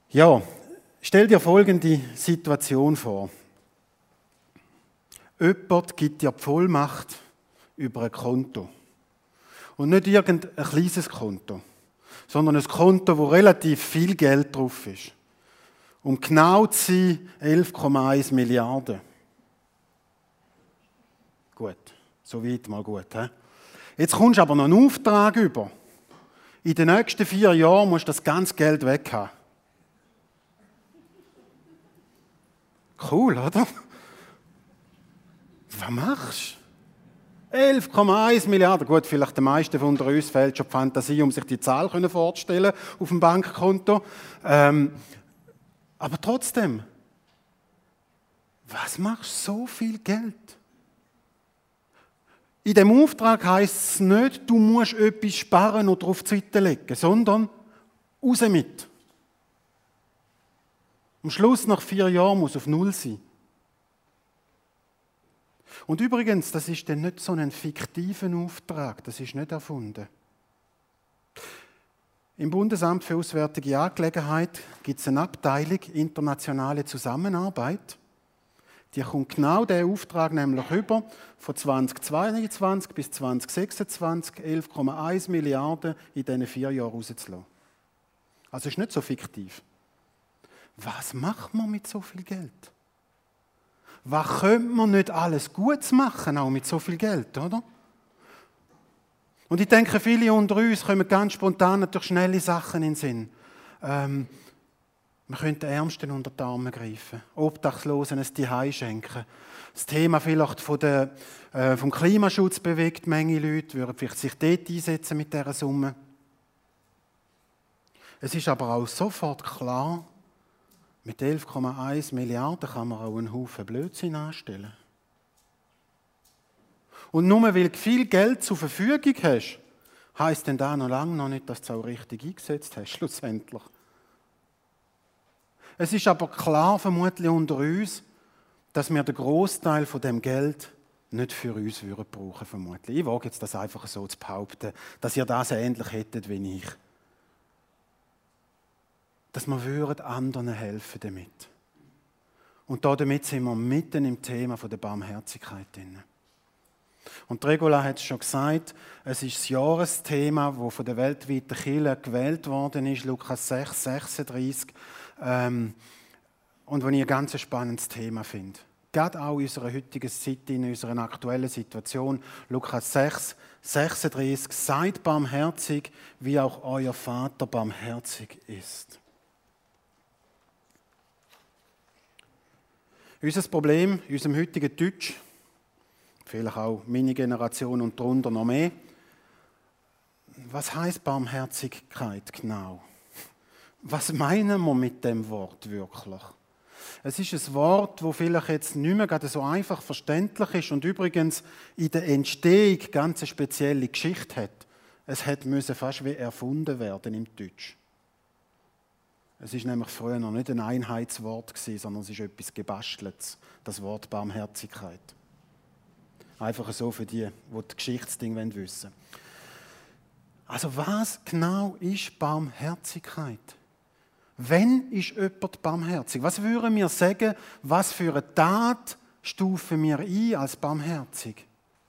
Ja, stell dir folgende Situation vor. Jemand gibt dir die Vollmacht über ein Konto. Und nicht irgendein kleines Konto, sondern ein Konto, wo relativ viel Geld drauf ist. Um genau zu sein, 11,1 Milliarden. Gut, so weit mal gut. He? Jetzt kommst du aber noch einen Auftrag über. In den nächsten 4 Jahren musst du das ganze Geld weg haben. Cool, oder? Was machst du? 11,1 Milliarden. Gut, vielleicht den meisten von uns fehlt schon die Fantasie, um sich die Zahl vorzustellen auf dem Bankkonto. Aber trotzdem, was machst du so viel Geld? In dem Auftrag heisst es nicht, du musst etwas sparen oder auf die Seite legen, sondern raus mit. Am Schluss, nach 4 Jahren, muss es auf Null sein. Und übrigens, das ist dann nicht so ein fiktiver Auftrag, das ist nicht erfunden. Im Bundesamt für Auswärtige Angelegenheiten gibt es eine Abteilung internationale Zusammenarbeit. Die kommt genau diesen Auftrag nämlich über, von 2022 bis 2026 11,1 Milliarden in diesen 4 Jahren rauszulassen. Also ist nicht so fiktiv. Was macht man mit so viel Geld? Was könnte man nicht alles Gutes machen, auch mit so viel Geld, oder? Und ich denke, viele unter uns kommen ganz spontan natürlich schnelle Sachen in den Sinn. Man könnte den Ärmsten unter die Arme greifen, Obdachlosen ein Zuhause schenken. Das Thema vielleicht vom Klimaschutz bewegt Menge Leute, würden vielleicht sich dort einsetzen mit dieser Summe. Es ist aber auch sofort klar, mit 11,1 Milliarden kann man auch einen Haufen Blödsinn anstellen. Und nur weil du viel Geld zur Verfügung hast, heisst denn das noch lange noch nicht, dass du es auch richtig eingesetzt hast, schlussendlich. Es ist aber klar, vermutlich unter uns, dass wir den Großteil von dem Geld nicht für uns brauchen würden, vermutlich. Ich wage jetzt das einfach so zu behaupten, dass ihr das ähnlich hättet wie ich. Dass wir anderen helfen damit. Und damit sind wir mitten im Thema der Barmherzigkeit drin. Und Regula hat es schon gesagt, es ist das Jahresthema, das von der weltweiten Kirche gewählt worden ist, Lukas 6, 36, und das ich ein ganz spannendes Thema finde. Gerade auch in unserer heutigen Zeit, in unserer aktuellen Situation, Lukas 6, 36, seid barmherzig, wie auch euer Vater barmherzig ist. Unser Problem in unserem heutigen Deutsch, vielleicht auch meine Generation und darunter noch mehr, was heisst Barmherzigkeit genau? Was meinen wir mit dem Wort wirklich? Es ist ein Wort, das vielleicht jetzt nicht mehr gerade so einfach verständlich ist und übrigens in der Entstehung ganz eine spezielle Geschichte hat. Es musste fast wie erfunden werden im Deutsch. Es war nämlich früher noch nicht ein Einheitswort, sondern es ist etwas Gebasteltes, das Wort Barmherzigkeit. Einfach so für die Geschichtsdinge wissen wollen. Also was genau ist Barmherzigkeit? Wenn ist jemand barmherzig? Was würden wir sagen, was für eine Tat stufen wir ein als barmherzig?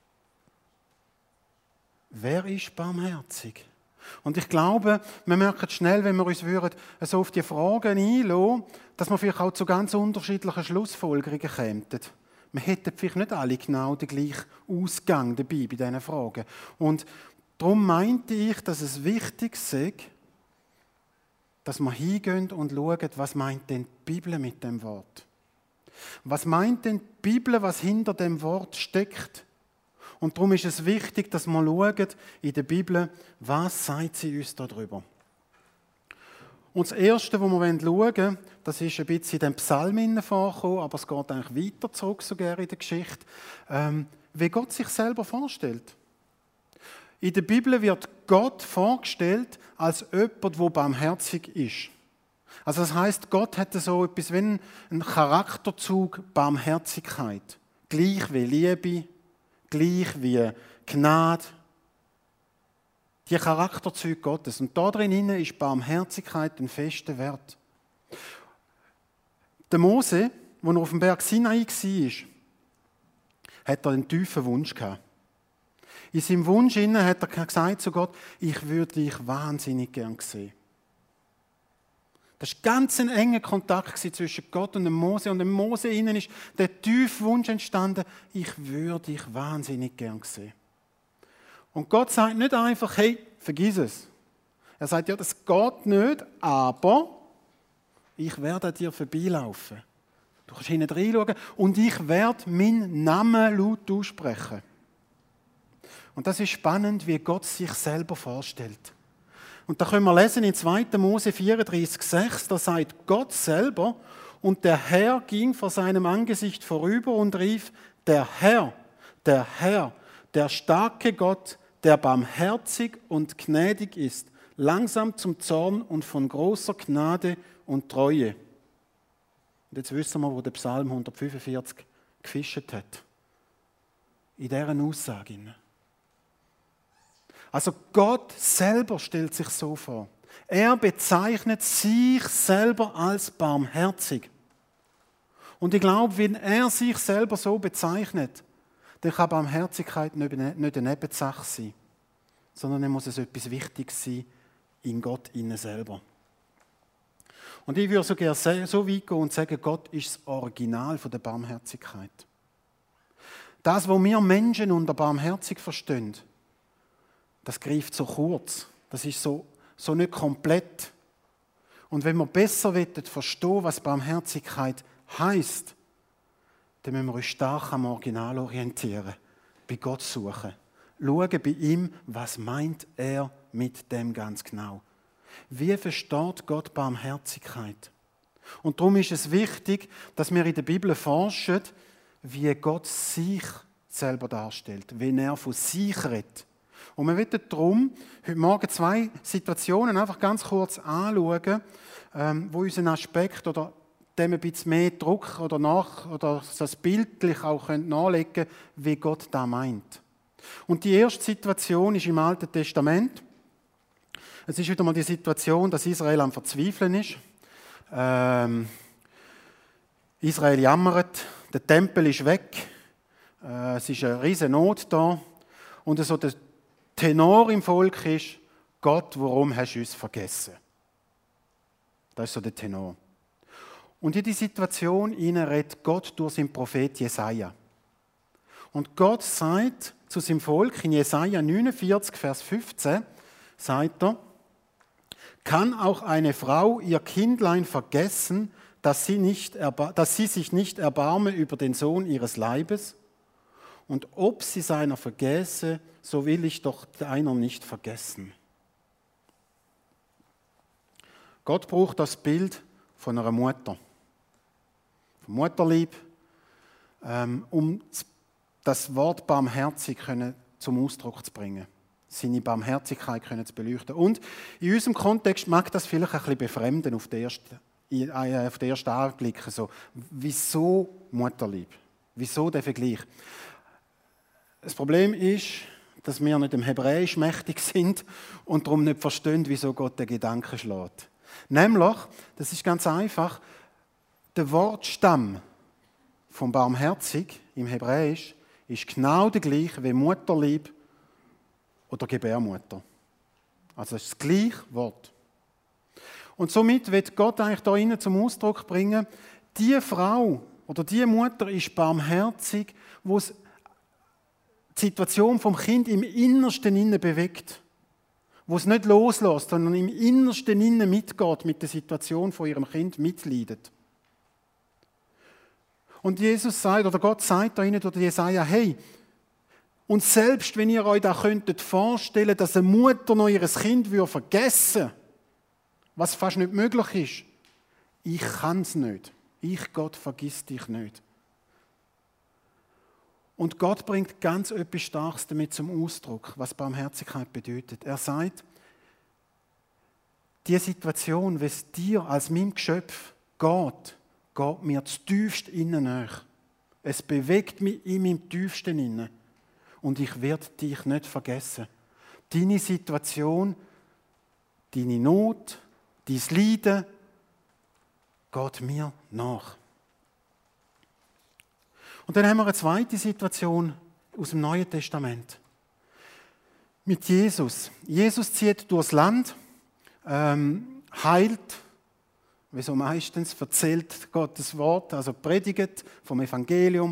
Wer ist barmherzig? Und ich glaube, wir merken schnell, wenn wir uns so auf die Fragen einlassen, dass wir vielleicht auch zu ganz unterschiedlichen Schlussfolgerungen kämen. Wir hätten vielleicht nicht alle genau den gleichen Ausgang dabei bei diesen Fragen. Und darum meinte ich, dass es wichtig ist, dass wir hingehen und schauen, was meint denn die Bibel mit dem Wort? Was meint denn die Bibel, was hinter dem Wort steckt? Und darum ist es wichtig, dass wir schauen in der Bibel, was sagt sie uns darüber. Und das Erste, was wir schauen wollen, das ist ein bisschen in den Psalmen vorgekommen, aber es geht eigentlich weiter zurück sogar in der Geschichte, wie Gott sich selber vorstellt. In der Bibel wird Gott vorgestellt als jemand, der barmherzig ist. Also das heisst, Gott hat so etwas wie einen Charakterzug Barmherzigkeit. Gleich wie Liebe, gleich wie Gnade. Die Charakterzüge Gottes. Und da drin ist Barmherzigkeit ein fester Wert. Der Mose, als er auf dem Berg Sinai war, hat er einen tiefen Wunsch gehabt. In seinem Wunsch hat er gesagt zu Gott, ich würde dich wahnsinnig gern sehen. Das war ganz ein enger Kontakt zwischen Gott und dem Mose. Und dem Mose innen ist der tiefe Wunsch entstanden, ich würde dich wahnsinnig gern sehen. Und Gott sagt nicht einfach, hey, vergiss es. Er sagt, ja, das geht nicht, aber ich werde an dir vorbeilaufen. Du kannst hinten reinschauen und ich werde meinen Namen laut aussprechen. Und das ist spannend, wie Gott sich selber vorstellt. Und da können wir lesen in 2. Mose 34,6, da sagt Gott selber, und der Herr ging vor seinem Angesicht vorüber und rief, der Herr, der starke Gott, der barmherzig und gnädig ist, langsam zum Zorn und von großer Gnade und Treue. Und jetzt wissen wir, wo der Psalm 145 gefischt hat. In dieser Aussage. Also Gott selber stellt sich so vor. Er bezeichnet sich selber als barmherzig. Und ich glaube, wenn er sich selber so bezeichnet, dann kann Barmherzigkeit nicht eine Nebensache sein, sondern dann muss es etwas Wichtiges sein in Gott innen selber. Und ich würde so gerne so weit gehen und sagen, Gott ist das Original von der Barmherzigkeit. Das, was wir Menschen unter barmherzig verstehen, das greift so kurz. Das ist so nicht komplett. Und wenn wir besser verstehen, was Barmherzigkeit heisst, dann müssen wir uns stark am Original orientieren, bei Gott suchen. Schauen bei ihm, was meint er mit dem ganz genau. Wie versteht Gott Barmherzigkeit? Und darum ist es wichtig, dass wir in der Bibel forschen, wie Gott sich selber darstellt, wenn er von sich redet. Und wir werden darum heute Morgen 2 Situationen einfach ganz kurz anschauen, wo unseren Aspekt oder dem ein bisschen mehr Druck oder das bildlich auch nachlegen können, wie Gott das meint. Und die erste Situation ist im Alten Testament. Es ist wieder mal die Situation, dass Israel am Verzweifeln ist. Israel jammert, der Tempel ist weg, es ist eine riesige Not da. Und so der Tenor im Volk ist, Gott, warum hast du uns vergessen? Das ist so der Tenor. Und in die Situation redet Gott durch seinen Prophet Jesaja. Und Gott sagt zu seinem Volk in Jesaja 49, Vers 15, sagt er, kann auch eine Frau ihr Kindlein vergessen, dass sie sich nicht erbarme über den Sohn ihres Leibes? Und ob sie seiner vergäße, so will ich doch deiner nicht vergessen. Gott braucht das Bild von einer Mutter, vom Mutterlieb, um das Wort barmherzig zum Ausdruck zu bringen, seine Barmherzigkeit zu beleuchten. Und in unserem Kontext mag das vielleicht ein bisschen befremden auf den ersten Anblick. So, wieso Mutterlieb? Wieso der Vergleich? Das Problem ist, dass wir nicht im Hebräisch mächtig sind und darum nicht verstehen, wieso Gott den Gedanken schlägt. Nämlich, das ist ganz einfach, der Wortstamm vom Barmherzig im Hebräisch ist genau der gleiche wie Mutterlieb oder Gebärmutter. Also es ist das gleiche Wort. Und somit wird Gott eigentlich da innen zum Ausdruck bringen, die Frau oder die Mutter ist barmherzig, wo es die Situation vom Kind im Innersten innen bewegt, wo es nicht loslässt, sondern im Innersten innen mitgeht, mit der Situation von ihrem Kind mitleidet. Und Jesus sagt, oder Gott sagt da innen durch Jesaja, hey, und selbst wenn ihr euch da könntet vorstellen, dass eine Mutter noch ihr Kind vergessen würde, was fast nicht möglich ist, ich kann es nicht. Ich, Gott, vergiss dich nicht. Und Gott bringt ganz etwas Starkes damit zum Ausdruck, was Barmherzigkeit bedeutet. Er sagt, die Situation, wie es dir als meinem Geschöpf geht mir das tiefste innen nach. Es bewegt mich in meinem tiefsten innen. Und ich werde dich nicht vergessen. Deine Situation, deine Not, dein Leiden, geht mir nach. Und dann haben wir eine zweite Situation aus dem Neuen Testament. Mit Jesus. Jesus zieht durchs Land, heilt, wie so meistens, erzählt Gottes Wort, also predigt vom Evangelium,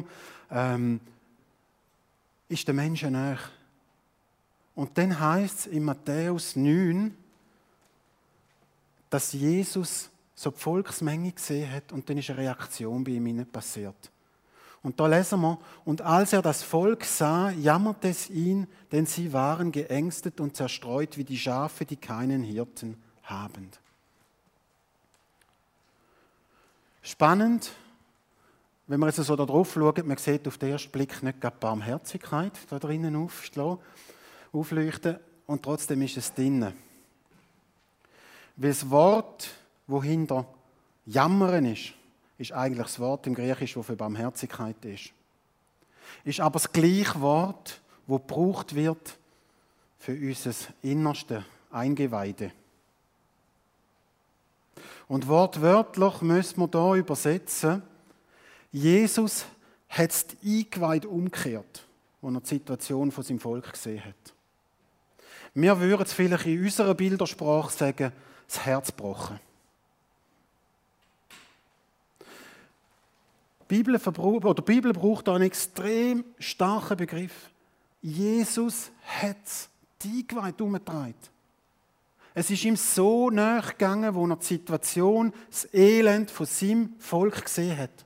ist den Menschen nahe. Und dann heißt es in Matthäus 9, dass Jesus so die Volksmenge gesehen hat und dann ist eine Reaktion bei ihm passiert. Und da lesen wir, und als er das Volk sah, jammerte es ihn, denn sie waren geängstet und zerstreut wie die Schafe, die keinen Hirten haben. Spannend, wenn man jetzt so da drauf schaut, man sieht auf den ersten Blick nicht gerade Barmherzigkeit da drinnen aufleuchten und trotzdem ist es drinnen. Weil das Wort, das hinter Jammern ist eigentlich das Wort im Griechischen, das für Barmherzigkeit ist. Ist aber das gleiche Wort, das gebraucht wird für unser innerste Eingeweide. Und wortwörtlich müssen wir hier übersetzen, Jesus hat das Eingeweide umgekehrt, als er die Situation von seinem Volk gesehen hat. Wir würden es vielleicht in unserer Bildersprache sagen, das Herz gebrochen. Die Bibel braucht da einen extrem starken Begriff. Jesus hat die Eingeweide umgetragen. Es ist ihm so nahe gegangen, wo er die Situation, das Elend von seinem Volk gesehen hat.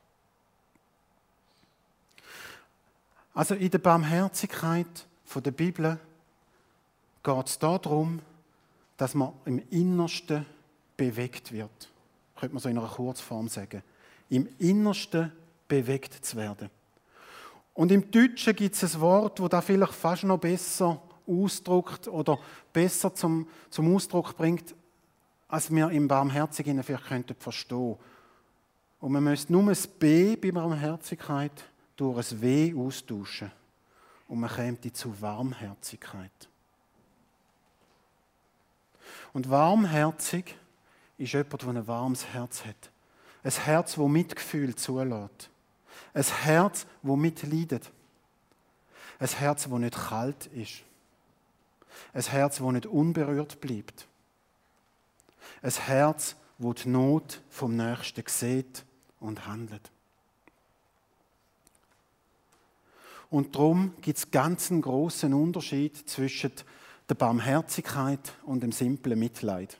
Also in der Barmherzigkeit der Bibel geht es darum, dass man im Innersten bewegt wird. Könnte man so in einer Kurzform sagen. Im Innersten bewegt zu werden. Und im Deutschen gibt es ein Wort, das da vielleicht fast noch besser ausdrückt oder besser zum Ausdruck bringt, als wir im Barmherzigen vielleicht verstehen könnten. Und man müsste nur das B bei Barmherzigkeit durch ein W austauschen. Und man käme zu Warmherzigkeit. Und warmherzig ist jemand, der ein warmes Herz hat. Ein Herz, das Mitgefühl zulässt. Ein Herz, das mitleidet. Ein Herz, das nicht kalt ist. Ein Herz, das nicht unberührt bleibt. Ein Herz, das die Not vom Nächsten sieht und handelt. Und darum gibt es ganz einen grossen Unterschied zwischen der Barmherzigkeit und dem simplen Mitleid.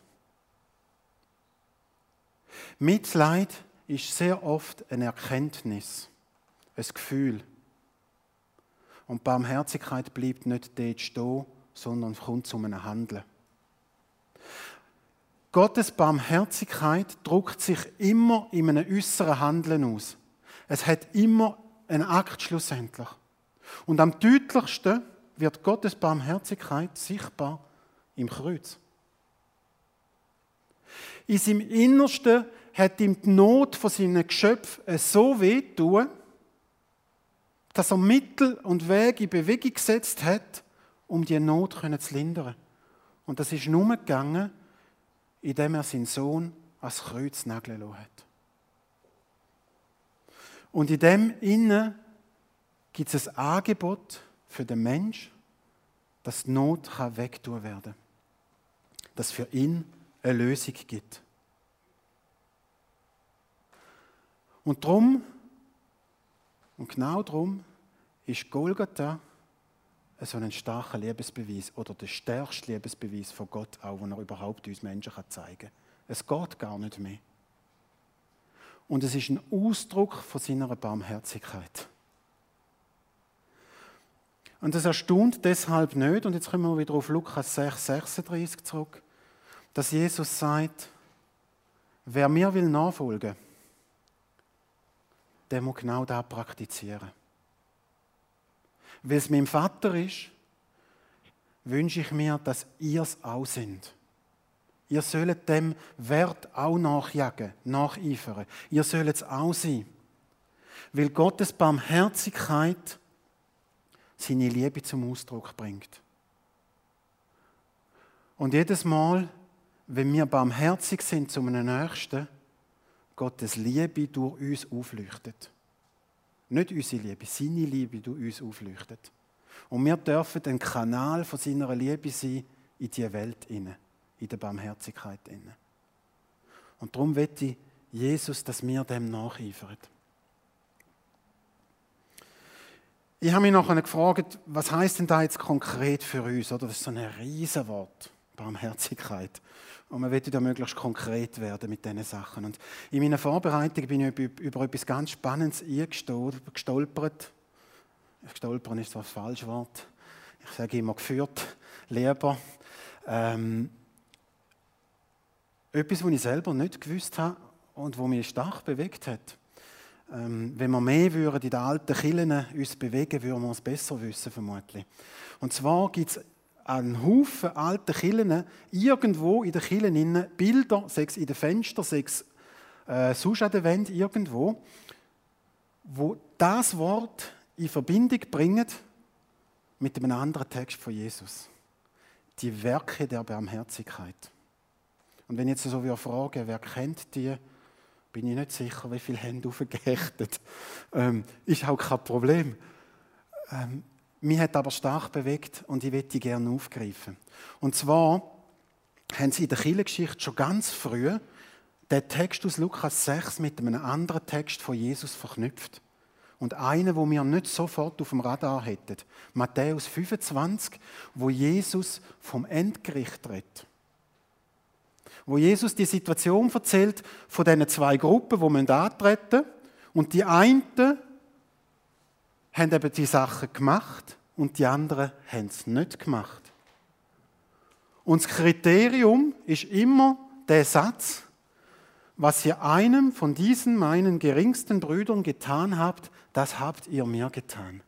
Mitleid ist sehr oft eine Erkenntnis, ein Gefühl. Und Barmherzigkeit bleibt nicht dort stehen, sondern kommt zu einem Handeln. Gottes Barmherzigkeit drückt sich immer in einem äußeren Handeln aus. Es hat immer einen Akt schlussendlich. Und am deutlichsten wird Gottes Barmherzigkeit sichtbar im Kreuz. In seinem Innersten hat ihm die Not von seinen Geschöpfen so wehgetan, dass er Mittel und Wege in Bewegung gesetzt hat, um diese Not zu lindern. Und das ist nur gegangen, indem er seinen Sohn ans Kreuz nageln lassen hat. Und in dem Innen gibt es ein Angebot für den Menschen, dass die Not weggetan werden kann. Dass es für ihn eine Lösung gibt. Und darum, und genau darum, ist Golgatha so ein starker Liebesbeweis oder der stärkste Liebesbeweis von Gott, auch den er überhaupt uns Menschen zeigen kann. Es geht gar nicht mehr. Und es ist ein Ausdruck von seiner Barmherzigkeit. Und das erstaunt deshalb nicht, und jetzt kommen wir wieder auf Lukas 6, 36 zurück, dass Jesus sagt, wer mir will nachfolgen, der muss genau das praktizieren. Weil es mein Vater ist, wünsche ich mir, dass ihr es auch seid. Ihr sollt dem Wert auch nachjagen, nacheifern. Ihr sollt es auch sein. Weil Gottes Barmherzigkeit seine Liebe zum Ausdruck bringt. Und jedes Mal, wenn wir barmherzig sind zu einem Nächsten, Gottes Liebe durch uns aufleuchtet. Nicht unsere Liebe, seine Liebe durch uns aufleuchtet. Und wir dürfen ein Kanal von seiner Liebe sein in diese Welt inne, in der Barmherzigkeit inne. Und darum möchte Jesus, dass wir dem nacheifern. Ich habe mich nachher gefragt, was heisst denn da jetzt konkret für uns? Oder? Das ist so ein riesen Wort, Barmherzigkeit. Und man möchte da möglichst konkret werden mit diesen Sachen. Und in meiner Vorbereitung bin ich über etwas ganz Spannendes gestolpert. Stolpern ist so ein falsches Wort. Ich sage immer geführt, lieber. Etwas, was ich selber nicht gewusst habe und was mich stark bewegt hat. Wenn wir mehr würden in den alten Kirchen uns bewegen, würden wir es besser wissen, vermutlich. Und zwar gibt es einen Haufen alten Kirchen, irgendwo in den Kirchen Bilder, sei es in den Fenstern, sei es sonst an der Wand irgendwo, wo das Wort in Verbindung bringen mit einem anderen Text von Jesus. Die Werke der Barmherzigkeit. Und wenn ich jetzt so frage, wer kennt die, bin ich nicht sicher, wie viele Hände aufgehechtet. Ist auch kein Problem. Mich hat aber stark bewegt und ich möchte die gerne aufgreifen. Und zwar haben sie in der Kirchengeschichte schon ganz früh den Text aus Lukas 6 mit einem anderen Text von Jesus verknüpft. Und einen, wo wir nicht sofort auf dem Radar hätten. Matthäus 25, wo Jesus vom Endgericht redet. Wo Jesus die Situation erzählt von diesen zwei Gruppen, die antreten müssen. Und die einen haben eben die Sachen gemacht und die anderen haben es nicht gemacht. Und das Kriterium ist immer der Satz, was ihr einem von diesen meinen geringsten Brüdern getan habt, das habt ihr mir getan.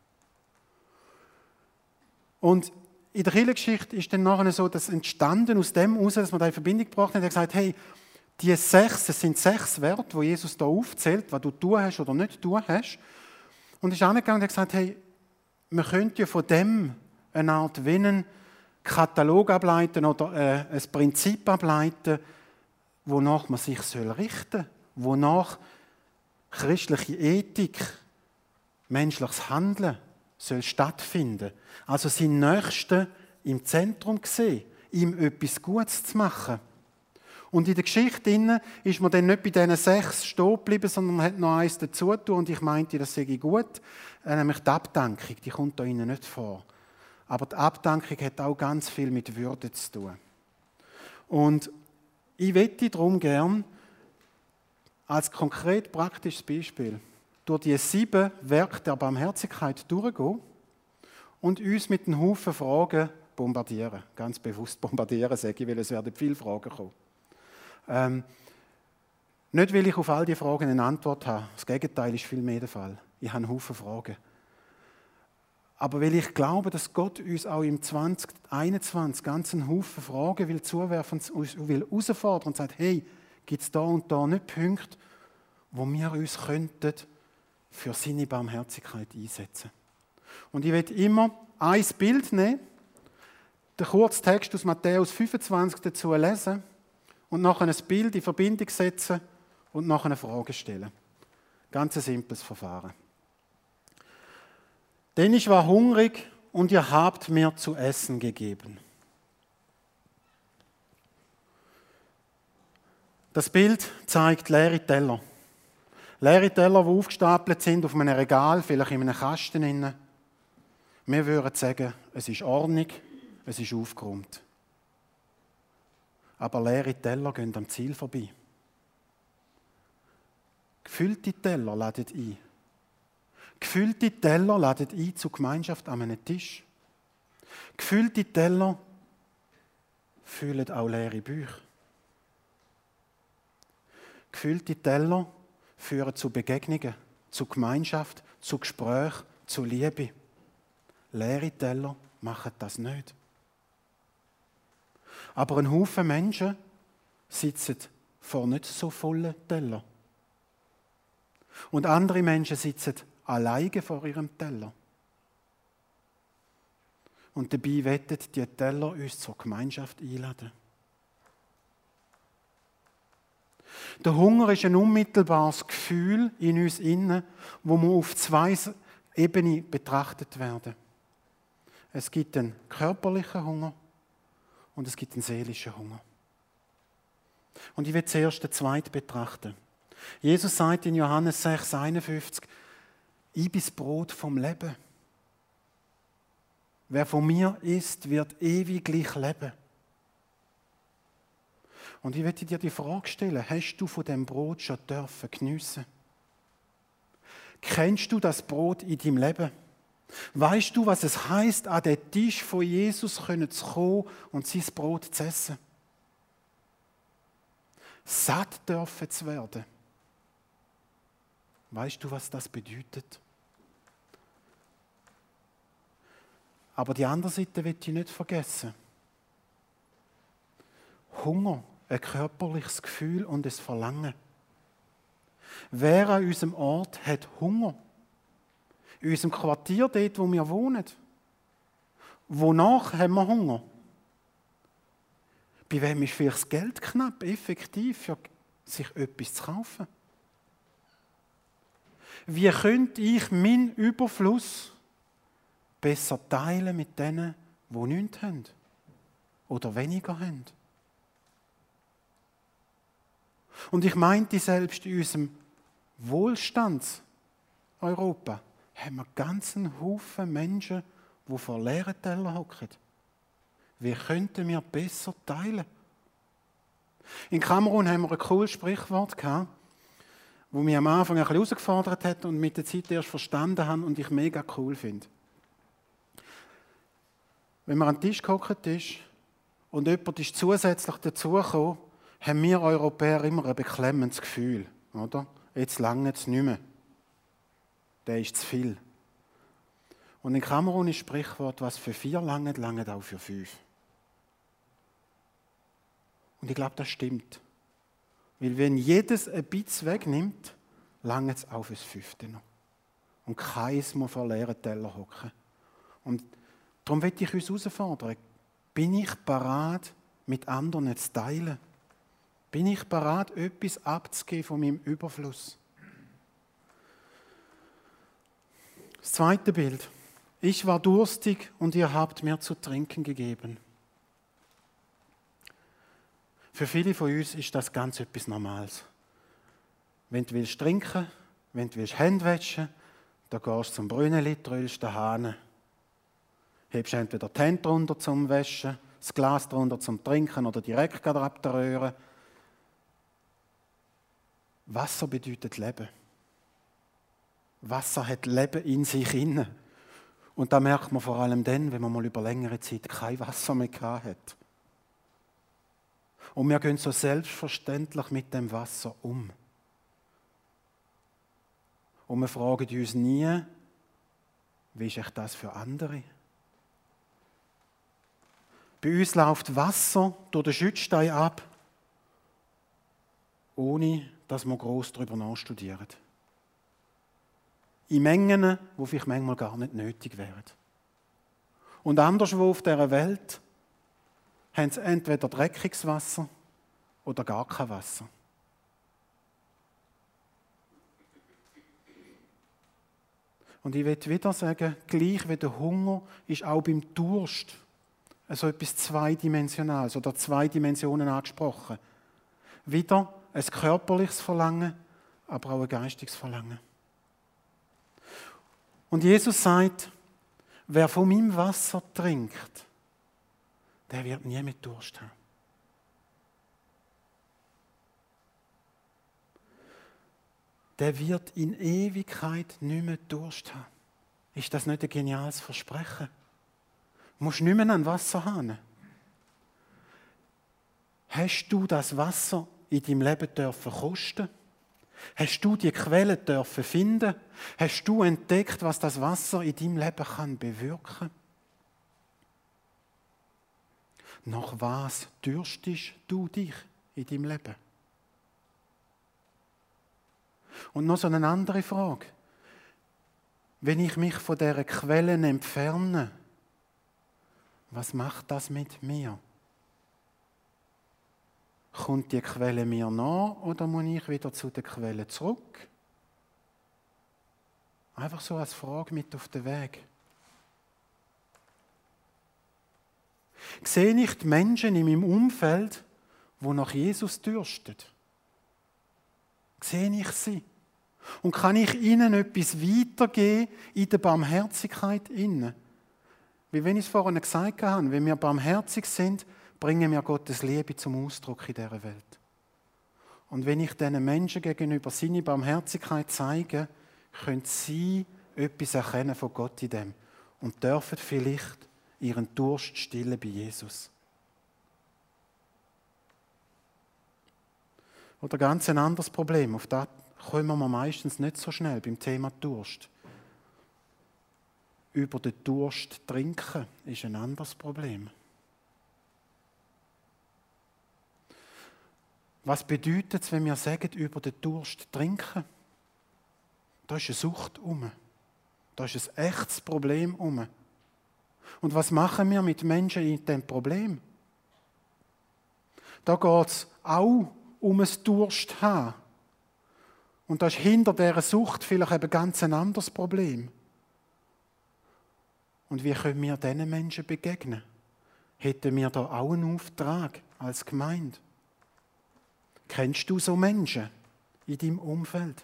Und in der Kirchengeschichte ist dann nachher so, dass entstanden aus dem heraus, dass man da in Verbindung gebracht hat, er gesagt, hey, es sind 6 Werte, die Jesus da aufzählt, was du tun hast oder nicht tun hast. Und ist angegangen und hat gesagt, hey, man könnte ja von dem eine Art wie einen Katalog ableiten oder ein Prinzip ableiten, wonach man sich richten soll, wonach christliche Ethik, menschliches Handeln soll stattfinden. Also seinen Nächsten im Zentrum sehen, ihm etwas Gutes zu machen. Und in der Geschichte ist man dann nicht bei diesen 6 stehen geblieben, sondern man hat noch eins dazu getan und ich meinte, das sei gut, nämlich die Abdankung, die kommt da Ihnen nicht vor. Aber die Abdankung hat auch ganz viel mit Würde zu tun. Und ich möchte darum gern als konkret praktisches Beispiel durch die 7 Werke der Barmherzigkeit durchgehen und uns mit einem Haufen Fragen bombardieren. Ganz bewusst bombardieren, sage ich, weil es werden viele Fragen kommen. Nicht, weil ich auf all die Fragen eine Antwort habe. Das Gegenteil ist viel mehr der Fall. Ich habe einen Haufen Fragen. Aber weil ich glaube, dass Gott uns auch im 2021 ganz einen Haufen Fragen will zuwerfen und will herausfordern und sagt, hey, gibt es da und da nicht Punkte, wo wir uns könnten für seine Barmherzigkeit einsetzen. Und ich will immer ein Bild nehmen, den kurzen Text aus Matthäus 25 dazu lesen und nachher ein Bild in Verbindung setzen und nachher eine Frage stellen. Ganz ein simples Verfahren. Denn ich war hungrig und ihr habt mir zu essen gegeben. Das Bild zeigt leere Teller. Leere Teller, die aufgestapelt sind auf einem Regal, vielleicht in einem Kasten. Wir würden sagen, es ist Ordnung, es ist aufgeräumt. Aber leere Teller gehen am Ziel vorbei. Gefüllte Teller laden ein. Gefüllte Teller laden ein zur Gemeinschaft an einem Tisch. Gefüllte Teller füllen auch leere Bücher. Gefüllte Teller führen zu Begegnungen, zu Gemeinschaft, zu Gespräch, zu Liebe. Leere Teller machen das nicht. Aber ein Haufen Menschen sitzen vor nicht so vollen Teller. Und andere Menschen sitzen alleine vor ihrem Teller. Und dabei wettet die Teller uns zur Gemeinschaft einladen. Der Hunger ist ein unmittelbares Gefühl in uns innen, wo wir auf zwei Ebenen betrachtet werden. Es gibt einen körperlichen Hunger und es gibt einen seelischen Hunger. Und ich will zuerst den zweiten betrachten. Jesus sagt in Johannes 6,51: Ich bin das Brot vom Leben. Wer von mir isst, wird ewiglich leben. Und ich möchte dir die Frage stellen: Hast du von dem Brot schon dürfen geniessen? Kennst du das Brot in deinem Leben? Weißt du, was es heisst, an den Tisch von Jesus zu kommen und sein Brot zu essen? Satt dürfen zu werden. Weißt du, was das bedeutet? Aber die andere Seite will ich nicht vergessen. Hunger, ein körperliches Gefühl und ein Verlangen. Wer an unserem Ort hat Hunger? In unserem Quartier, dort, wo wir wohnen. Wonach haben wir Hunger? Bei wem ist vielleicht das Geld knapp, effektiv, für sich etwas zu kaufen? Wie könnte ich meinen Überfluss besser teilen mit denen, die nichts haben oder weniger haben? Und ich meinte, selbst in unserem Wohlstands-Europa haben wir ganzen Haufen Menschen, die vor leeren Tellern hocken. Wie könnten wir besser teilen? In Kamerun haben wir ein cooles Sprichwort gehabt, das mich am Anfang ein bisschen herausgefordert hat und mit der Zeit erst verstanden habe und ich mega cool finde. Wenn man an den Tisch gehockt ist und jemand ist zusätzlich dazugekommen, haben wir Europäer immer ein beklemmendes Gefühl, oder? Jetzt lange es nicht mehr. Der ist zu viel. Und in Kamerun ist das Sprichwort: Was für 4 langt, langt auch für 5. Und ich glaube, das stimmt. Weil wenn jedes ein bisschen wegnimmt, langt es auch fürs 5. noch. Und keins muss vor leeren Teller hocken. Und darum möchte ich uns herausfordern: Bin ich bereit, mit anderen zu teilen? Bin ich bereit, etwas abzugeben von meinem Überfluss? Das zweite Bild. Ich war durstig und ihr habt mir zu trinken gegeben. Für viele von uns ist das ganz etwas Normales. Wenn du willst trinken, wenn du willst Hände waschen, dann gehst du zum Brünneli, tröllst den Hahn. Hebst entweder die Hände drunter zum Waschen, das Glas drunter zum Trinken oder direkt ab der Röhre. Wasser bedeutet Leben. Wasser hat Leben in sich inne. Und das merkt man vor allem dann, wenn man mal über längere Zeit kein Wasser mehr hat. Und wir gehen so selbstverständlich mit dem Wasser um. Und wir fragen uns nie, wie ist echt das für andere? Bei uns läuft Wasser durch den Schützstein ab, ohne dass wir gross darüber nachstudieren. In Mengen, die vielleicht manchmal gar nicht nötig wären. Und anderswo auf dieser Welt haben sie entweder dreckiges Wasser oder gar kein Wasser. Und ich will wieder sagen, gleich wie der Hunger ist auch beim Durst so etwas Zweidimensionales oder 2 Dimensionen angesprochen. Wieder ein körperliches Verlangen, aber auch ein geistiges Verlangen. Und Jesus sagt, wer von meinem Wasser trinkt, der wird nie mehr Durst haben. Der wird in Ewigkeit nicht mehr Durst haben. Ist das nicht ein geniales Versprechen? Du musst nicht mehr an Wasser haben. Hast du das Wasser in deinem Leben dürfen kosten? Hast du die Quelle dürfen finden? Hast du entdeckt, was das Wasser in deinem Leben kann bewirken? Nach was dürstest du dich in deinem Leben? Und noch so eine andere Frage. Wenn ich mich von dieser Quellen entferne, was macht das mit mir? Kommt die Quelle mir nach oder muss ich wieder zu der Quelle zurück? Einfach so als Frage mit auf den Weg. Sehe ich die Menschen in meinem Umfeld, die nach Jesus dürsten? Sehe ich sie? Und kann ich ihnen etwas weitergeben in der Barmherzigkeit inne? Wie wenn ich es vorhin gesagt habe, wenn wir barmherzig sind, bringen wir Gottes Liebe zum Ausdruck in dieser Welt. Und wenn ich diesen Menschen gegenüber seine Barmherzigkeit zeige, können sie etwas erkennen von Gott in dem und dürfen vielleicht ihren Durst stillen bei Jesus. Oder ganz ein anderes Problem, auf das kommen wir meistens nicht so schnell beim Thema Durst. Über den Durst trinken ist ein anderes Problem. Was bedeutet es, wenn wir sagen, über den Durst trinken? Da ist eine Sucht um. Da ist ein echtes Problem um. Und was machen wir mit Menschen in diesem Problem? Da geht es auch um ein Durst haben. Und da ist hinter dieser Sucht vielleicht eben ganz ein anderes Problem. Und wie können wir diesen Menschen begegnen? Hätten wir da auch einen Auftrag als Gemeinde? Kennst du so Menschen in deinem Umfeld?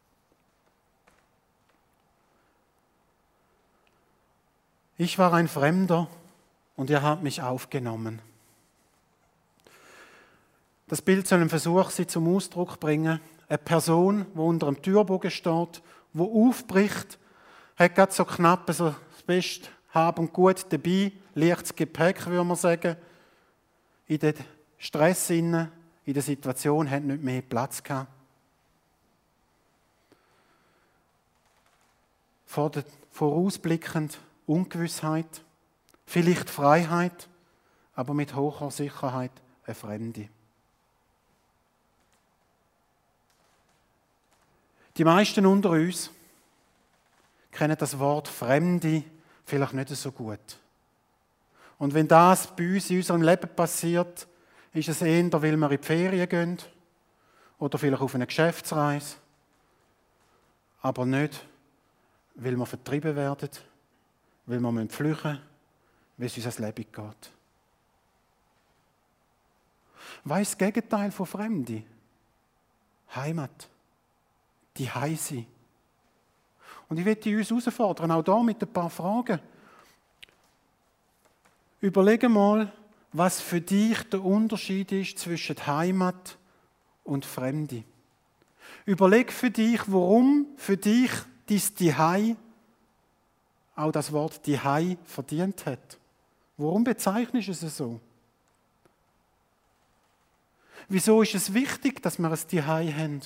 Ich war ein Fremder und ihr habt mich aufgenommen. Das Bild soll einen Versuch sein, zum Ausdruck bringen. Eine Person, die unter einem Türbogen steht, die aufbricht, hat gerade so knapp so das beste Hab und Gut dabei, leichtes Gepäck, würde man sagen. In den Stress in der Situation hat nicht mehr Platz gehabt. Vorausblickend Ungewissheit, vielleicht Freiheit, aber mit hoher Sicherheit eine Fremde. Die meisten unter uns kennen das Wort Fremde vielleicht nicht so gut. Und wenn das bei uns in unserem Leben passiert, ist es eher, weil wir in die Ferien gehen oder vielleicht auf eine Geschäftsreise, aber nicht, weil wir vertrieben werden, weil wir flüchten müssen, wie es uns das Leben geht. Was ist das Gegenteil von Fremde? Heimat. Die Heise. Und ich möchte uns herausfordern, auch hier mit ein paar Fragen. Überlege mal, was für dich der Unterschied ist zwischen Heimat und Fremde. Überleg für dich, warum für dich dein Zuhause auch das Wort Zuhause verdient hat. Warum bezeichnest du es so? Wieso ist es wichtig, dass wir ein Zuhause haben?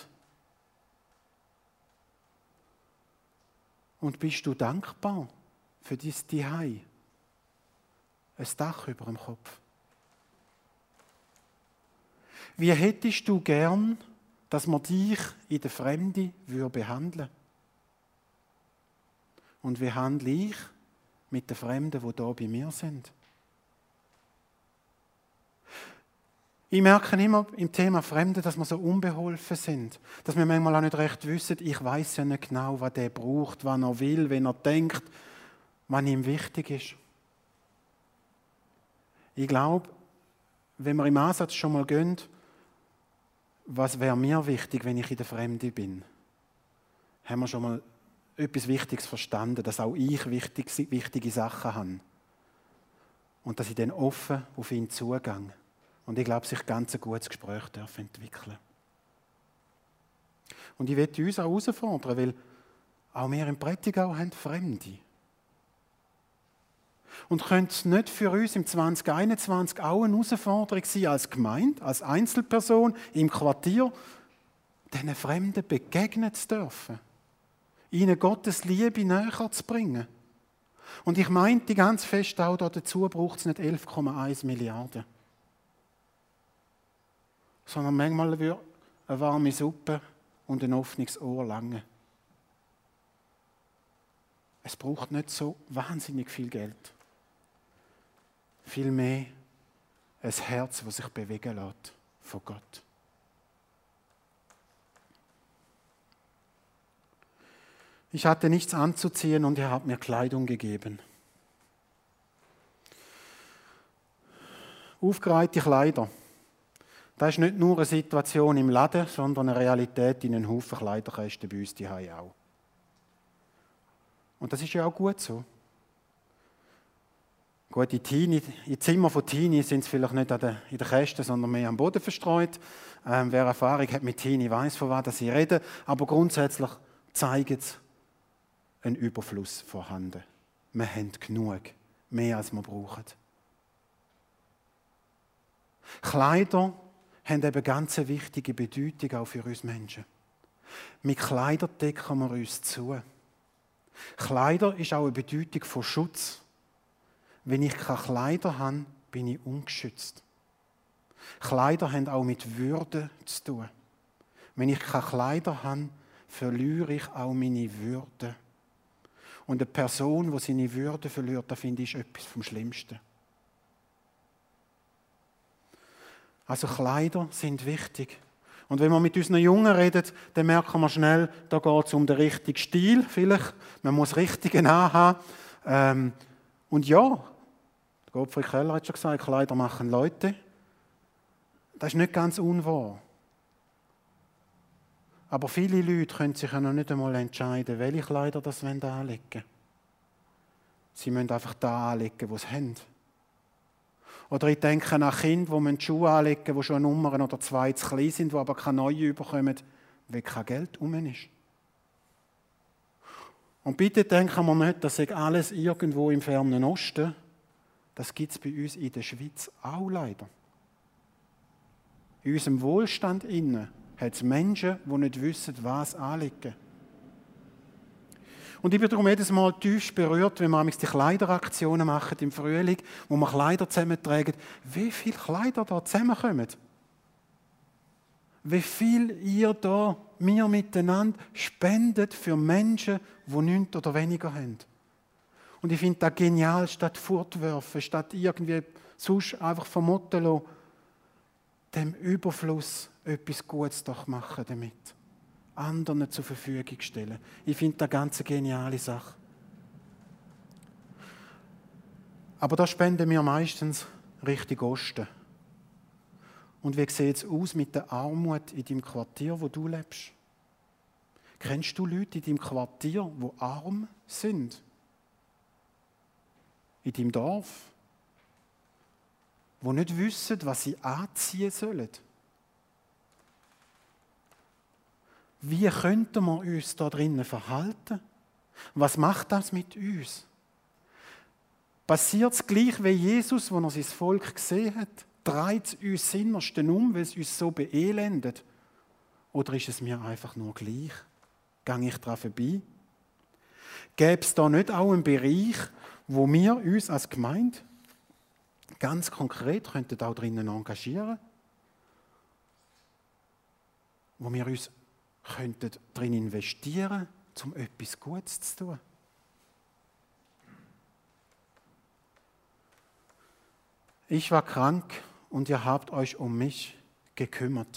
Und bist du dankbar für dein Zuhause? Ein Dach über dem Kopf. Wie hättest du gern, dass man dich in der Fremde behandeln würde? Und wie handle ich mit den Fremden, die hier bei mir sind? Ich merke immer im Thema Fremde, dass wir so unbeholfen sind. Dass wir manchmal auch nicht recht wissen, ich weiß ja nicht genau, was der braucht, was er will, wenn er denkt, was ihm wichtig ist. Ich glaube, wenn wir im Ansatz schon mal gehen, was wäre mir wichtig, wenn ich in der Fremde bin, haben wir schon mal etwas Wichtiges verstanden, dass auch ich wichtige Sachen habe. Und dass ich dann offen auf ihn zugehe. Und ich glaube, sich ganz ein gutes Gespräch entwickeln. Und ich möchte uns auch herausfordern, weil auch wir im Prättigau haben Fremde. Und könnte es nicht für uns im 2021 auch eine Herausforderung sein, als Gemeinde, als Einzelperson, im Quartier, diesen Fremden begegnen zu dürfen? Ihnen Gottes Liebe näher zu bringen? Und ich meinte ganz fest auch, dazu braucht es nicht 11,1 Milliarden. Sondern manchmal würde eine warme Suppe und ein offenes Ohr lange. Es braucht nicht so wahnsinnig viel Geld. Vielmehr ein Herz, das sich bewegen lässt von Gott. Ich hatte nichts anzuziehen und er hat mir Kleidung gegeben. Aufgereihte Kleider. Das ist nicht nur eine Situation im Laden, sondern eine Realität in einem Haufen Kleiderkästen bei uns zu Hause auch. Und das ist ja auch gut so. Gut, in Zimmer von Teenie sind es vielleicht nicht in den Kästen, sondern mehr am Boden verstreut. Wer Erfahrung hat mit Teenie, weiß, von was sie reden. Aber grundsätzlich zeigt es einen Überfluss vorhanden. Wir haben genug, mehr als wir brauchen. Kleider haben eben ganz eine wichtige Bedeutung auch für uns Menschen. Mit Kleidern decken wir uns zu. Kleider ist auch eine Bedeutung von Schutz. Wenn ich keine Kleider habe, bin ich ungeschützt. Kleider haben auch mit Würde zu tun. Wenn ich keine Kleider habe, verliere ich auch meine Würde. Und eine Person, die seine Würde verliert, das finde ich etwas vom Schlimmsten. Also Kleider sind wichtig. Und wenn wir mit unseren Jungen reden, dann merken wir schnell, da geht es um den richtigen Stil vielleicht. Man muss Richtigen anhaben. Und ja, Gottfried Keller hat schon gesagt, Kleider machen Leute. Das ist nicht ganz unwahr. Aber viele Leute können sich ja noch nicht einmal entscheiden, welche Kleider das anlegen wollen. Sie müssen einfach da anlegen, wo sie haben. Oder ich denke an Kinder, die Schuhe anlegen, die schon eine Nummer oder 2 zu klein sind, die aber keine neue bekommen, weil kein Geld rum ist. Und bitte denken wir nicht, das sei alles irgendwo im fernen Osten. Das gibt es bei uns in der Schweiz auch leider. In unserem Wohlstand innen hat es Menschen, die nicht wissen, was anlegen. Und ich bin darum jedes Mal tief berührt, wenn wir die Kleideraktionen machen im Frühling, wo wir Kleider zusammentragen, wie viele Kleider da zusammenkommen. Wie viel ihr da, wir miteinander, spendet für Menschen, die nichts oder weniger haben. Und ich finde das genial, statt fortwerfen, statt irgendwie sonst einfach vermotten lassen, dem Überfluss etwas Gutes doch machen damit. Anderen zur Verfügung stellen. Ich finde das eine ganz geniale Sache. Aber da spenden wir meistens Richtung Osten. Und wie sieht es aus mit der Armut in deinem Quartier, wo du lebst? Kennst du Leute in deinem Quartier, die arm sind? In deinem Dorf? Die nicht wissen, was sie anziehen sollen? Wie könnten wir uns da drinnen verhalten? Was macht das mit uns? Passiert es gleich wie Jesus, als er sein Volk gesehen hat? Dreht es uns das Innerste weil es uns so beelendet? Oder ist es mir einfach nur gleich? Gehe ich daran vorbei? Gäbe es da nicht auch einen Bereich, wo wir uns als Gemeinde ganz konkret könnten auch drinnen engagieren? Wo wir uns könnten darin investieren, um etwas Gutes zu tun. Ich war krank und ihr habt euch um mich gekümmert.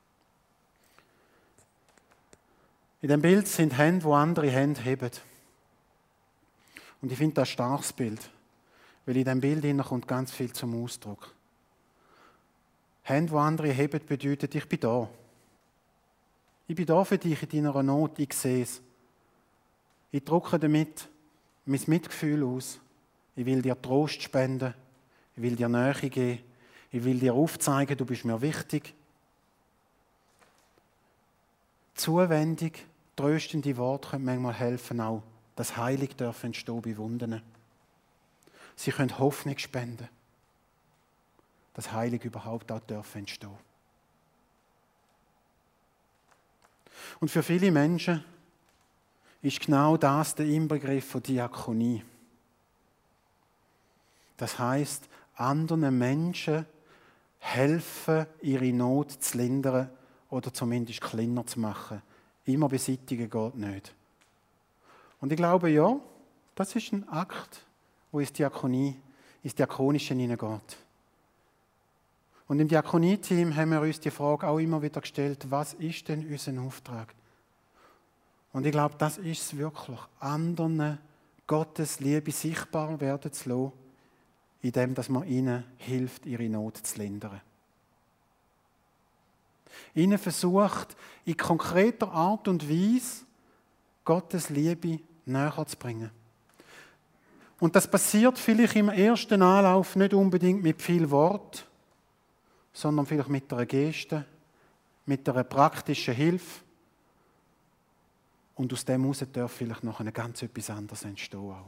In dem Bild sind Hände, wo andere Hände heben. Und ich finde das ein starkes Bild, weil in dem Bild kommt ganz viel zum Ausdruck. Hände, wo andere heben, bedeutet, ich bin da. Ich bin da für dich in deiner Not, ich sehe es. Ich drücke damit mein Mitgefühl aus. Ich will dir Trost spenden. Ich will dir Nähe geben. Ich will dir aufzeigen, du bist mir wichtig. Zuwendig, tröstende Worte können manchmal helfen, auch dass Heilung entstehen bei Wunden. Sie können Hoffnung spenden, dass Heilung überhaupt auch entstehen darf. Und für viele Menschen ist genau das der Inbegriff von Diakonie. Das heisst, anderen Menschen helfen, ihre Not zu lindern oder zumindest kleiner zu machen. Immer beseitigen geht nicht. Und ich glaube, ja, das ist ein Akt, wo ins Diakonische hineingeht. Und im Diakonie-Team haben wir uns die Frage auch immer wieder gestellt, was ist denn unser Auftrag? Und ich glaube, das ist es wirklich, anderen Gottes Liebe sichtbar werden zu lassen, indem man ihnen hilft, ihre Not zu lindern. Ihnen versucht, in konkreter Art und Weise Gottes Liebe näher zu bringen. Und das passiert vielleicht im ersten Anlauf nicht unbedingt mit viel Wort, sondern vielleicht mit einer Geste, mit einer praktischen Hilfe. Und aus dem heraus darf vielleicht noch ganz etwas anderes entstehen. Auch.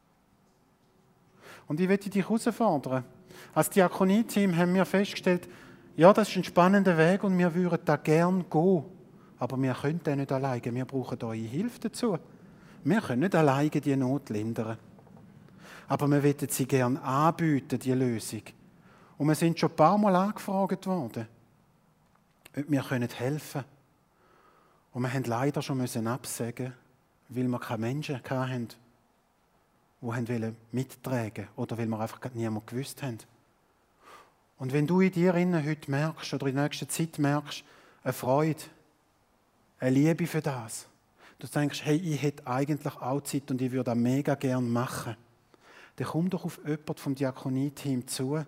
Und ich möchte dich herausfordern. Als Diakonie-Team haben wir festgestellt, ja, das ist ein spannender Weg und wir würden da gerne gehen. Aber wir können den nicht alleine. Wir brauchen eure Hilfe dazu. Wir können nicht alleine die Not lindern. Aber wir möchten sie gerne anbieten, die Lösung. Und wir sind schon ein paar Mal angefragt worden, ob wir helfen können. Und wir mussten leider schon absagen, weil wir keine Menschen hatten, die mittragen wollten oder weil wir einfach niemand gewusst haben. Und wenn du in dir heute merkst oder in der nächsten Zeit merkst, eine Freude, eine Liebe für das, du denkst, hey, ich hätte eigentlich auch Zeit und ich würde das mega gerne machen, dann komm doch auf jemanden vom Diakonie-Team zu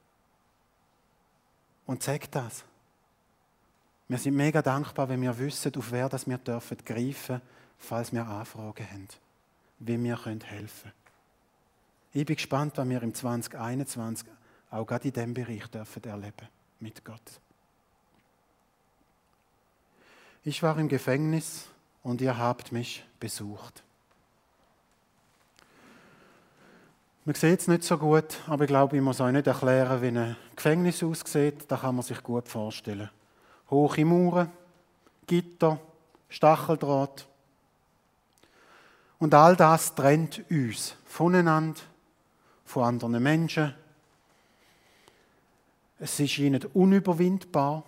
und sag das. Wir sind mega dankbar, wenn wir wissen, auf wer das wir greifen dürfen, falls wir Anfragen haben, wie wir helfen können. Ich bin gespannt, was wir im 2021 auch gerade in diesem Bereich dürfen erleben mit Gott. Ich war im Gefängnis und ihr habt mich besucht. Man sieht es nicht so gut, aber ich glaube, ich muss euch nicht erklären, wie ein Gefängnis aussieht. Das kann man sich gut vorstellen. Hohe Mauern, Gitter, Stacheldraht. Und all das trennt uns voneinander, von anderen Menschen. Es ist ihnen unüberwindbar.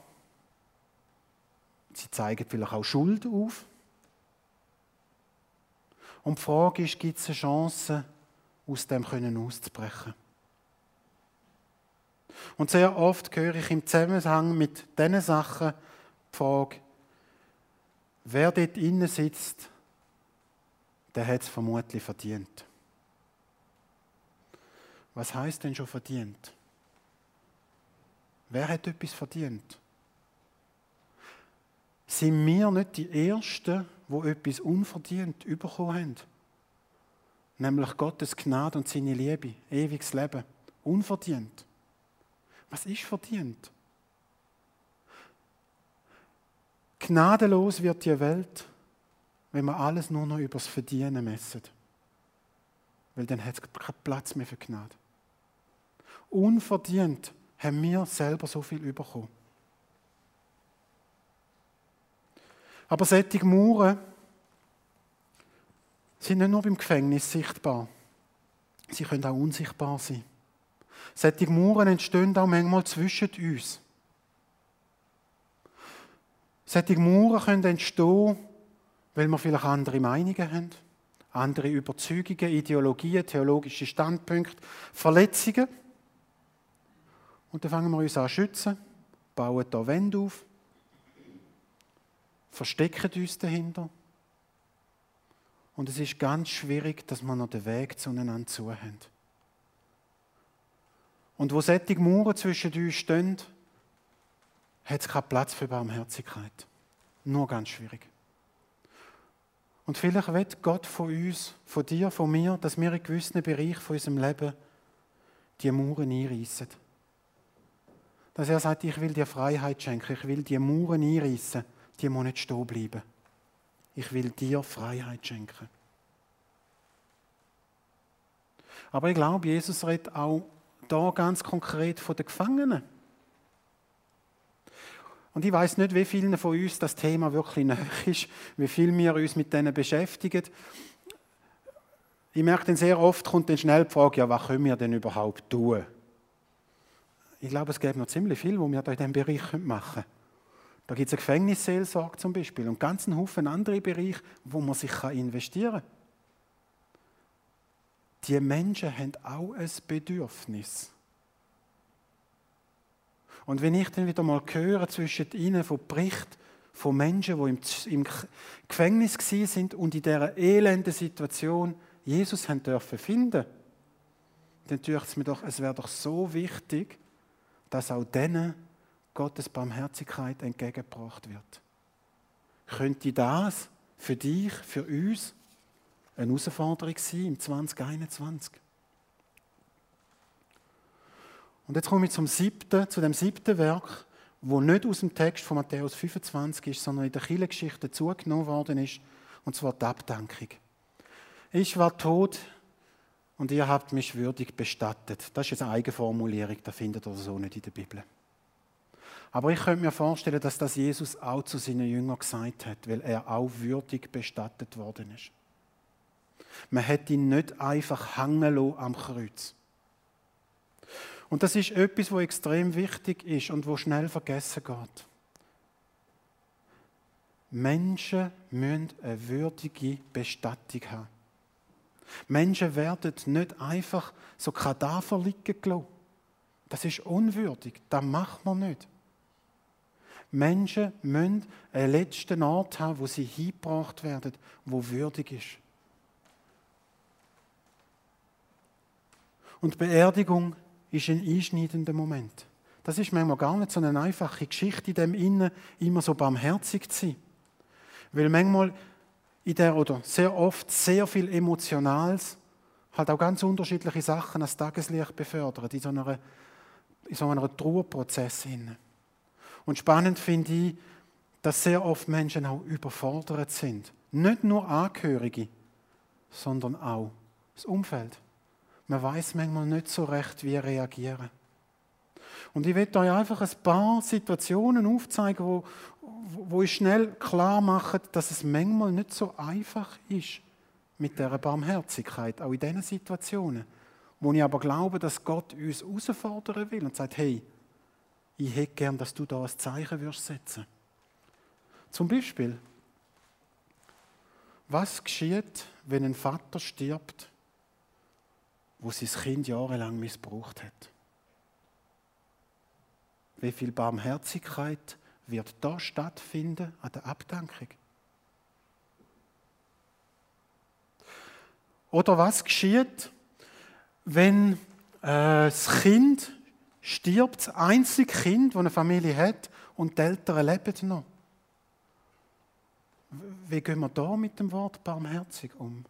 Sie zeigen vielleicht auch Schuld auf. Und die Frage ist, gibt es eine Chance, aus dem auszubrechen? Und sehr oft höre ich im Zusammenhang mit diesen Sachen die Frage, wer dort innen sitzt, der hat es vermutlich verdient. Was heisst denn schon verdient? Wer hat etwas verdient? Sind wir nicht die Ersten, die etwas unverdient bekommen haben? Nämlich Gottes Gnade und seine Liebe, ewiges Leben. Unverdient. Was ist verdient? Gnadenlos wird die Welt, wenn wir alles nur noch übers Verdienen messen. Weil dann hat es keinen Platz mehr für Gnade. Unverdient haben wir selber so viel bekommen. Aber solche Mauern sind nicht nur beim Gefängnis sichtbar. Sie können auch unsichtbar sein. Solche Mauern entstehen auch manchmal zwischen uns. Solche Mauern können entstehen, weil wir vielleicht andere Meinungen haben, andere Überzeugungen, Ideologien, theologische Standpunkte, Verletzungen. Und dann fangen wir uns an zu schützen, bauen da Wände auf, verstecken uns dahinter. Und es ist ganz schwierig, dass wir noch den Weg zueinander zu haben. Und wo solche Mauern zwischen uns stehen, hat es keinen Platz für Barmherzigkeit. Nur ganz schwierig. Und vielleicht will Gott von uns, von dir, von mir, dass wir in gewissen Bereichen von unserem Leben die Mauern einreissen. Dass er sagt, ich will dir Freiheit schenken, ich will die Mauern einreissen, die muss nicht stehen bleiben. Ich will dir Freiheit schenken. Aber ich glaube, Jesus redet auch da ganz konkret von den Gefangenen. Und ich weiß nicht, wie vielen von uns das Thema wirklich nahe ist, wie viel wir uns mit denen beschäftigen. Ich merke dann sehr oft, kommt dann schnell die Frage, ja, was können wir denn überhaupt tun? Ich glaube, es gibt noch ziemlich viel, was wir da in diesem Bereich machen können. Da gibt es eine Gefängnisseelsorge zum Beispiel und ganz einen Haufen andere Bereiche, wo man sich investieren kann. Die Menschen haben auch ein Bedürfnis. Und wenn ich dann wieder mal höre zwischen ihnen von Berichten von Menschen, die im Gefängnis sind und in dieser elenden Situation Jesus haben dürfen finden, dann tut es mir doch, es wäre doch so wichtig, dass auch denen Gottes Barmherzigkeit entgegengebracht wird. Könnte das für dich, für uns eine Herausforderung sein im 2021? Und jetzt komme ich zu dem siebten Werk, wo nicht aus dem Text von Matthäus 25 ist, sondern in der Kirchengeschichte zugenommen worden ist, und zwar die Abdankung. Ich war tot und ihr habt mich würdig bestattet. Das ist eine Eigenformulierung, das findet ihr so nicht in der Bibel. Aber ich könnte mir vorstellen, dass das Jesus auch zu seinen Jüngern gesagt hat, weil er auch würdig bestattet worden ist. Man hat ihn nicht einfach hängen lassen am Kreuz. Und das ist etwas, was extrem wichtig ist und wo schnell vergessen geht. Menschen müssen eine würdige Bestattung haben. Menschen werden nicht einfach so Kadaver liegen gelassen. Das ist unwürdig, das macht man nicht. Menschen müssen einen letzten Ort haben, wo sie hingebracht werden, wo würdig ist. Und die Beerdigung ist ein einschneidender Moment. Das ist manchmal gar nicht so eine einfache Geschichte, in dem Innen immer so barmherzig zu sein. Weil manchmal oder sehr oft sehr viel Emotionales, halt auch ganz unterschiedliche Sachen als Tageslicht befördert, in so einem Trauerprozess. Und spannend finde ich, dass sehr oft Menschen auch überfordert sind. Nicht nur Angehörige, sondern auch das Umfeld. Man weiß manchmal nicht so recht, wie reagieren. Und ich will euch einfach ein paar Situationen aufzeigen, wo ich schnell klar mache, dass es manchmal nicht so einfach ist mit dieser Barmherzigkeit, auch in diesen Situationen. Wo ich aber glaube, dass Gott uns herausfordern will und sagt, hey, ich hätte gern, dass du da ein Zeichen wirst setzen. Zum Beispiel, was geschieht, wenn ein Vater stirbt, wo sein Kind jahrelang missbraucht hat? Wie viel Barmherzigkeit wird da stattfinden an der Abdankung? Oder was geschieht, wenn das Kind stirbt, das einzige Kind, das eine Familie hat, und die Eltern leben noch? Wie gehen wir da mit dem Wort barmherzig um?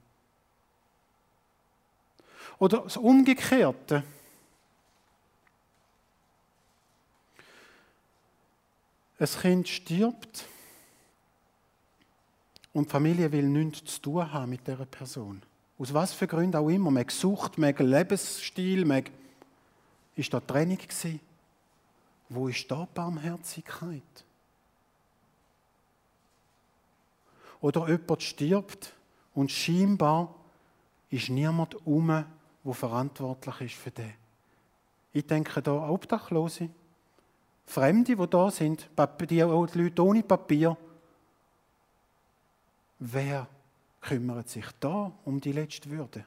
Oder das Umgekehrte. Ein Kind stirbt und die Familie will nichts zu tun haben mit dieser Person. Aus was für Gründen auch immer. Man Sucht, man Lebensstil, man ist da Trennung gewesen. Wo ist da Barmherzigkeit? Oder jemand stirbt und scheinbar ist niemand der verantwortlich ist für den. Ich denke da an Obdachlose, Fremde, die da sind, die Leute ohne Papier. Wer kümmert sich da um die letzte Würde?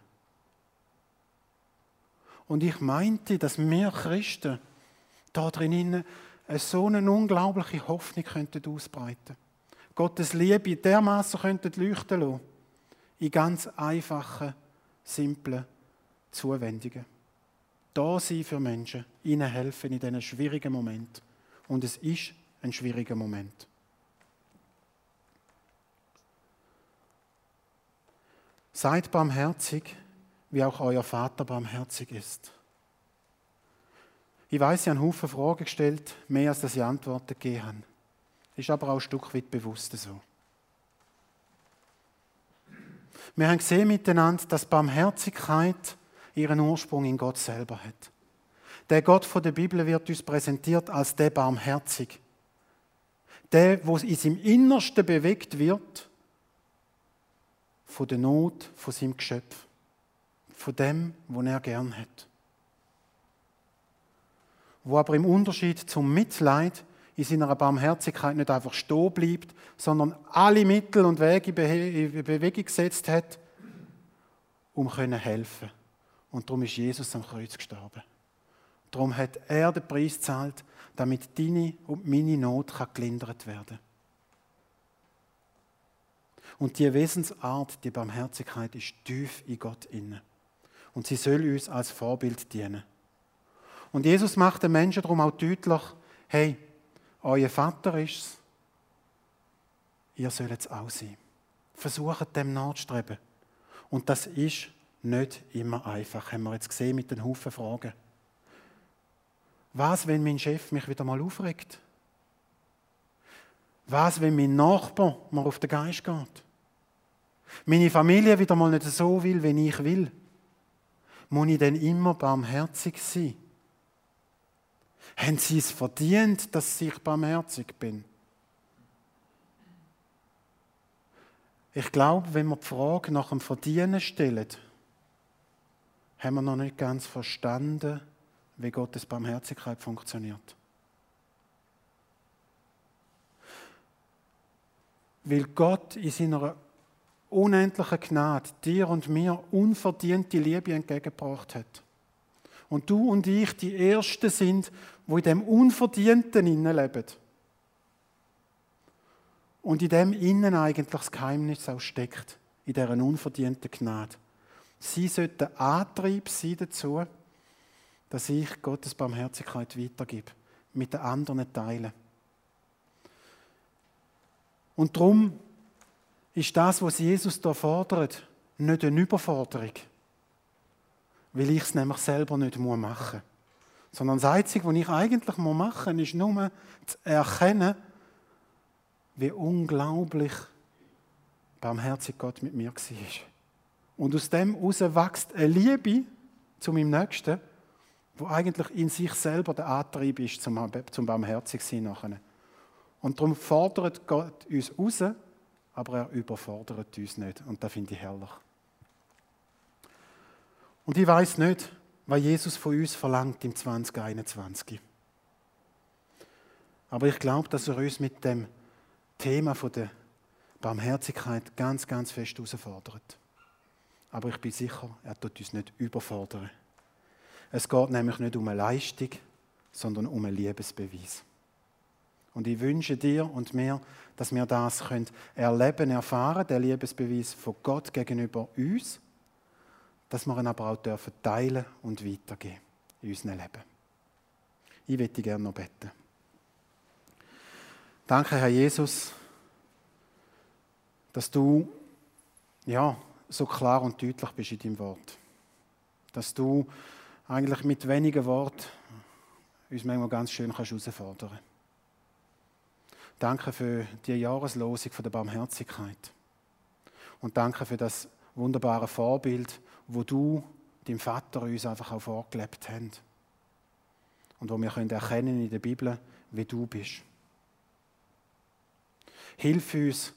Und ich meinte, dass wir Christen da drinnen so eine unglaubliche Hoffnung ausbreiten könnten. Gottes Liebe dermaßen leuchten lassen. In ganz einfachen, simplen Zuwendungen. Da sein für Menschen, ihnen helfen in diesen schwierigen Momenten. Und es ist ein schwieriger Moment. Seid barmherzig, wie auch euer Vater barmherzig ist. Ich weiss, ich habe einen Haufen Fragen gestellt, mehr als dass ich Antworten gegeben habe. Ist aber auch ein Stück weit bewusst so. Wir haben gesehen miteinander, dass Barmherzigkeit ihren Ursprung in Gott selber hat. Der Gott von der Bibel wird uns präsentiert als der Barmherzig. Der, der in seinem Innersten bewegt wird, von der Not, von seinem Geschöpf. Von dem, was er gern hat. Wo aber im Unterschied zum Mitleid in seiner Barmherzigkeit nicht einfach stehen bleibt, sondern alle Mittel und Wege in Bewegung gesetzt hat, um helfen zu. Und darum ist Jesus am Kreuz gestorben. Darum hat er den Preis gezahlt, damit deine und meine Not gelindert werden kann. Und die Wesensart, die Barmherzigkeit, ist tief in Gott inne. Und sie soll uns als Vorbild dienen. Und Jesus macht den Menschen darum auch deutlich, hey, euer Vater ist es, ihr sollt es auch sein. Versucht dem nachzustreben. Und das ist nicht immer einfach, haben wir jetzt gesehen mit den Haufen Fragen. Was, wenn mein Chef mich wieder mal aufregt? Was, wenn mein Nachbar mir auf den Geist geht? Meine Familie wieder mal nicht so will, wie ich will? Muss ich denn immer barmherzig sein? Haben sie es verdient, dass ich barmherzig bin? Ich glaube, wenn wir die Frage nach dem Verdienen stellen, haben wir noch nicht ganz verstanden, wie Gottes Barmherzigkeit funktioniert. Weil Gott in seiner unendlichen Gnade dir und mir unverdiente Liebe entgegengebracht hat. Und du und ich die Ersten sind, die in dem Unverdienten leben. Und in dem innen eigentlich das Geheimnis auch steckt, in dieser unverdienten Gnade. Sie sollten Antrieb sein dazu, dass ich Gottes Barmherzigkeit weitergebe, mit den anderen teilen. Und darum ist das, was Jesus hier fordert, nicht eine Überforderung. Weil ich es nämlich selber nicht machen muss. Sondern das Einzige, was ich eigentlich machen muss, ist nur zu erkennen, wie unglaublich barmherzig Gott mit mir war. Und aus dem heraus wächst eine Liebe zu meinem Nächsten, wo eigentlich in sich selber der Antrieb ist, zum barmherzig sein nachher. Und darum fordert Gott uns raus, aber er überfordert uns nicht. Und das finde ich herrlich. Und ich weiss nicht, was Jesus von uns verlangt im 2021. Aber ich glaube, dass er uns mit dem Thema der Barmherzigkeit ganz, ganz fest herausfordert. Aber ich bin sicher, er tut uns nicht überfordern. Es geht nämlich nicht um eine Leistung, sondern um einen Liebesbeweis. Und ich wünsche dir und mir, dass wir das erleben, erfahren, den Liebesbeweis von Gott gegenüber uns, dass wir ihn aber auch teilen und weitergeben in unserem Leben. Ich möchte gerne noch beten. Danke, Herr Jesus, dass du so klar und deutlich bist in deinem Wort. Dass du eigentlich mit wenigen Worten uns manchmal ganz schön herausfordern kannst. Danke für die Jahreslosung von der Barmherzigkeit. Und danke für das wunderbare Vorbild, wo du, dein Vater, uns einfach auch vorgelebt hast. Und wo wir erkennen in der Bibel, wie du bist. Hilf uns,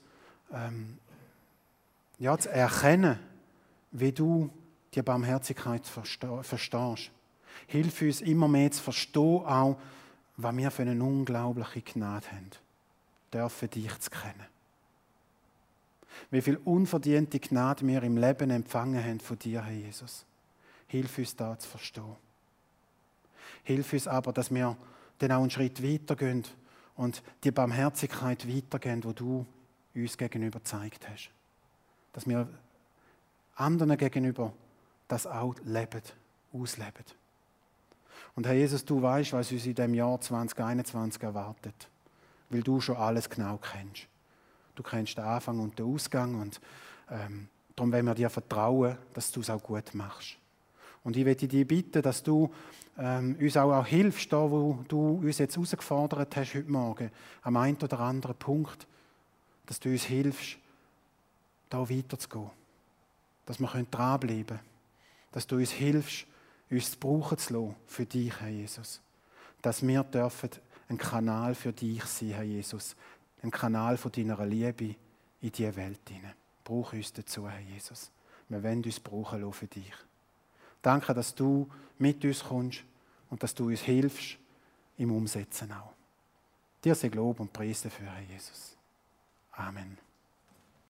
zu erkennen, wie du die Barmherzigkeit verstehst. Hilf uns immer mehr zu verstehen, auch, was wir für eine unglaubliche Gnade haben, dürfen dich zu kennen. Wie viel unverdiente Gnade wir im Leben empfangen haben von dir, Herr Jesus. Hilf uns, das zu verstehen. Hilf uns aber, dass wir dann auch einen Schritt weitergehen und die Barmherzigkeit weitergehen, die du uns gegenüber gezeigt hast. Dass wir anderen gegenüber das auch leben, ausleben. Und Herr Jesus, du weißt, was uns in dem Jahr 2021 erwartet, weil du schon alles genau kennst. Du kennst den Anfang und den Ausgang und darum wollen wir dir vertrauen, dass du es auch gut machst. Und ich möchte dich bitten, dass du uns auch hilfst, da wo du uns jetzt herausgefordert hast heute Morgen, am einen oder anderen Punkt, dass du uns hilfst, da weiterzugehen. Dass wir dranbleiben können. Dass du uns hilfst, uns zu brauchen zu lassen für dich, Herr Jesus. Dass wir dürfen ein Kanal für dich sein, Herr Jesus. Ein Kanal von deiner Liebe in diese Welt hinein. Brauch uns dazu, Herr Jesus. Wir wollen uns brauchen lassen für dich. Danke, dass du mit uns kommst und dass du uns hilfst im Umsetzen auch. Dir sei Lob und Preis dafür, Herr Jesus. Amen.